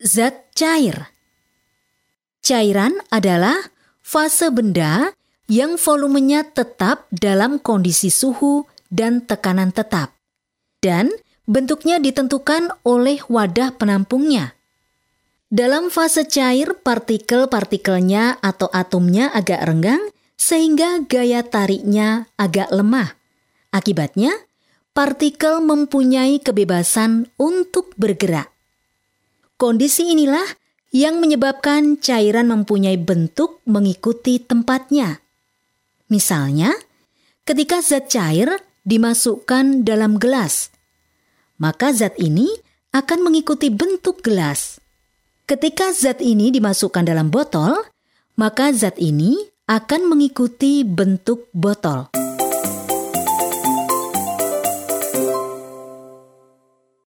Zat cair. Cairan adalah fase benda yang volumenya tetap dalam kondisi suhu dan tekanan tetap, dan bentuknya ditentukan oleh wadah penampungnya. Dalam fase cair, partikel-partikelnya atau atomnya agak renggang sehingga gaya tariknya agak lemah. Akibatnya, partikel mempunyai kebebasan untuk bergerak. Kondisi inilah yang menyebabkan cairan mempunyai bentuk mengikuti tempatnya. Misalnya, ketika zat cair dimasukkan dalam gelas, maka zat ini akan mengikuti bentuk gelas. Ketika zat ini dimasukkan dalam botol, maka zat ini akan mengikuti bentuk botol.